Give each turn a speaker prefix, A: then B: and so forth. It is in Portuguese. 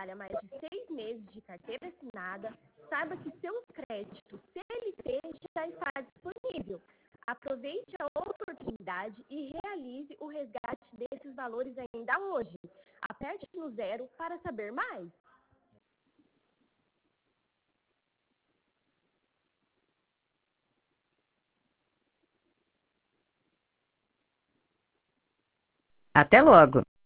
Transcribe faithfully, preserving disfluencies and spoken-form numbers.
A: trabalha mais de seis meses de carteira assinada, saiba que seu crédito C L T já está disponível. Aproveite a oportunidade e realize o resgate desses valores ainda hoje. Aperte no zero para saber mais.
B: Até logo!